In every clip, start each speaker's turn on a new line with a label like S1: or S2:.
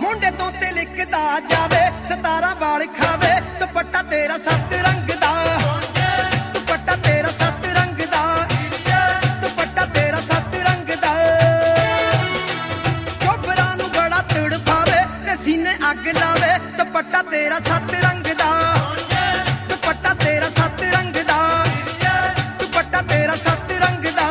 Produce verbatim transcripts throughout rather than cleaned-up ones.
S1: ਮੋਢੇ ਤੋਂ ਤੇ ਲਿਖਦਾ ਜਾਵੇ ਸਤਾਰਾਂ ਵਾਲ ਖਾਵੇ ਦੁਪੱਟਾ ਤੇਰਾ ਸੱਤ ਰੰਗ ਦਾ ਦੁਪੱਟਾ ਤੇਰਾ ਸੱਤ ਰੰਗ ਦਾ ਦੁਪੱਟਾ ਤੇਰਾ ਸੱਤ ਰੰਗ ਦਾ ਚੋਬਰਾਂ ਨੂੰ ਬੜਾ ਤੜਫਾਵੇ ਤੇ ਸੀਨੇ ਅੱਗ ਲਾਵੇ ਦੁਪੱਟਾ ਤੇਰਾ ਸੱਤ ਰੰਗ ਦਾ ਦੁਪੱਟਾ ਤੇਰਾ ਸੱਤ ਰੰਗ ਦਾ ਦੁਪੱਟਾ ਤੇਰਾ ਸੱਤ ਰੰਗ ਦਾ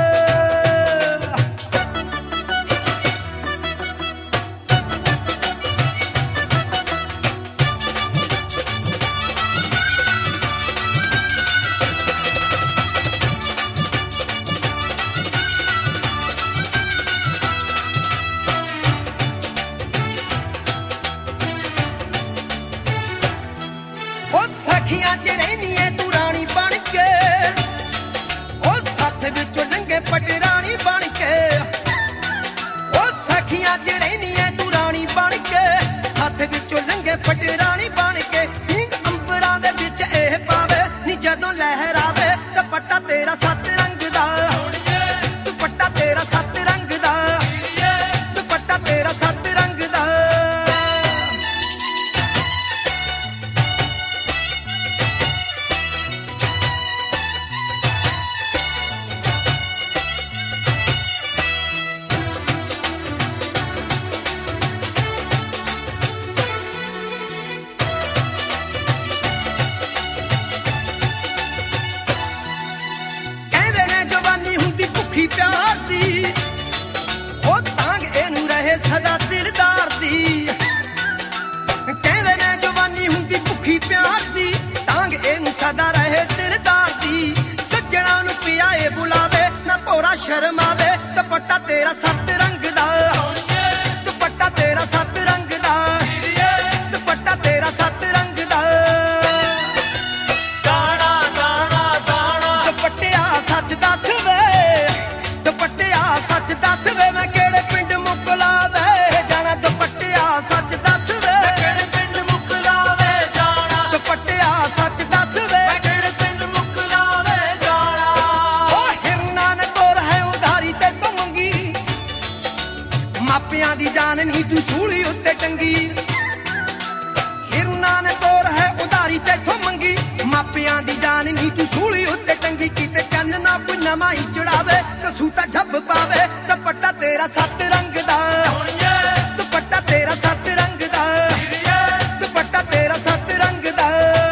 S1: ਸਖੀਆਂ ਚ ਰਹਿਨੀ ਐ ਤੂੰ ਰਾਣੀ ਬਣ ਕੇ ਉਹ ਸੱਥ ਵਿੱਚੋਂ ਲੰਘੇ ਪਟਰਾਣੀ ਬਣ ਕੇ ਉਹ ਸਖੀਆਂ ਚ ਰਹਿਨੀ ਐ ਤੂੰ ਰਾਣੀ ਬਣ ਕੇ ਸੱਥ ਵਿੱਚੋਂ ਲੰਘੇ ਪਟਰਾਣੀ ਬਣ ਕੇ ਹੀਂਗ ਅੰਬਰਾਂ ਦੇ ਵਿੱਚ ਇਹ ਪਾਵੇ ਨੀ ਜਦੋਂ ਲਹਿਰਾਵੇ ਦੁਪੱਟਾ ਤੇਰਾ ਸੱਤ ਰੰਗ ਦਾ ਦੁਪੱਟਾ ਤੇਰਾ ਸੱਤ ਰੰਗ ਦਾ ਦੁਪੱਟਾ ਤੇਰਾ ਸੱਤ ਰੰਗ ਦਾ ਪਿਆਰ ਦੀ ਉਹ ਤਾਂਗ ਇਹਨੂੰ ਰਹੇ ਸਦਾ ਦਿਲਦਾਰ ਦੀ ਕਹਿੰਦੇ ਨੇ ਜਵਾਨੀ ਹੁੰਦੀ ਭੁੱਖੀ ਪਿਆਰ ਦੀ ਤਾਂਗ ਇਹਨੂੰ ਸਦਾ ਰਹੇ ਦਿਲਦਾਰ ਦੀ ਸੱਜਣਾ ਨੂੰ ਪਿਆਏ ਬੁਲਾਵੇ ਨਾ ਭੋਰਾ ਸ਼ਰਮਾਵੇ ਦੁਪੱਟਾ ਤੇਰਾ ਸੱਤ ਰੰਗ ਦਾ ਦੁਪੱਟਾ ਤੇਰਾ ਸੱਤ ਰੰਗ ਦਾ ਦੁਪੱਟਾ ਤੇਰਾ ਸੱਤ ਰੰਗ ਦਾ ਜਾਣਾ ਜਾਣਾ ਜਾਣਾ ਦੁਪੱਟਿਆ ਸੱਚ ਦੱਸ ਵੇ ਦੁਪੱਟਿਆ ਸੱਚ ਦੱਸ ਵੇ ਮੈਂ ਕਿਹੜੇ ਪਿੰਡ ਮੁਕਲਾਵੇ ਜਾਣਾ ਦੁਪੱਟਿਆ ਸੱਚ ਦੱਸ ਵੇ ਕਿਹੜੇ ਪਿੰਡ ਮੁਕਲਾਵੇ ਜਾਣਾ ਦੁਪੱਟਿਆ ਸੱਚ ਦੱਸ ਵੇ ਕਿਹੜੇ ਪਿੰਡ ਮੁਕਲਾਵੇ ਜਾਣਾ ਉਹ ਹਿਰਨਾ ਨੇ ਤੋਰ ਹੈ ਉਧਾਰੀ ਤੇ ਤੋਂ ਮੰਗੀ ਮਾਪਿਆਂ ਦੀ ਜਾਨ ਨਹੀਂ ਤੂੰ ਸੂਲੀ ਉੱਤੇ ਟੰਗੀ ਹਿਰਨਾ ਨੇ ਤੋਰ ਹੈ ਉਧਾਰੀ ਤੇ ਤੋਂ ਮੰਗੀ ਮਾਪਿਆਂ ਦੀ ਜਾਨ ਨਹੀਂ ਤੂੰ ਸੂਲੀ ਉੱਤੇ ਟੰਗੀ ਕਿਤੇ ਚੰਨ ਨਾ ਕੋਈ ਨਵਾਂ ਹੀ ਚੜਾਵੇ ਕਸੂ ਤਾਂ ਜੱਬ ਪਾਵੇ ਦੁਪੱਟਾ ਤੇਰਾ ਸੱਤ ਰੰਗ ਦਾ ਦੁਪੱਟਾ ਤੇਰਾ ਸੱਤ ਰੰਗ ਦਾ ਦੁਪੱਟਾ ਤੇਰਾ ਸੱਤ ਰੰਗ ਦਾ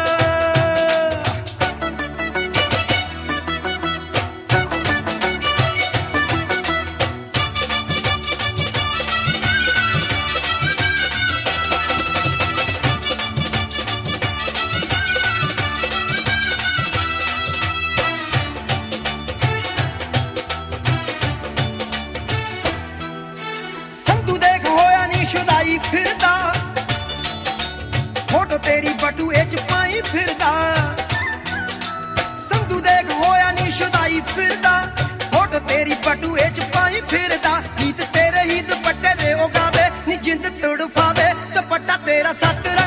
S1: ਸ਼ੁਦਾਈ ਫਿਰਦਾ ਫੋਟੋ ਤੇਰੀ ਬਟੂਏ ਚ ਪਾਈ ਫਿਰਦਾ ਸੰਧੂ ਦੇਖ ਹੋਇਆ ਨੀ ਸ਼ੁਦਾਈ ਫਿਰਦਾ ਫੋਟੋ ਤੇਰੀ ਬਟੂਏ ਚ ਪਾਈ ਫਿਰਦਾ ਗੀਤ ਤੇਰੇ ਹੀ ਦੁਪੱਟੇ ਦੇ ਉਗਾਵੇ ਨੀ ਜਿੰਦ ਤੜਫਾਵੇ ਦੁਪੱਟਾ ਤੇਰਾ ਸੱਤ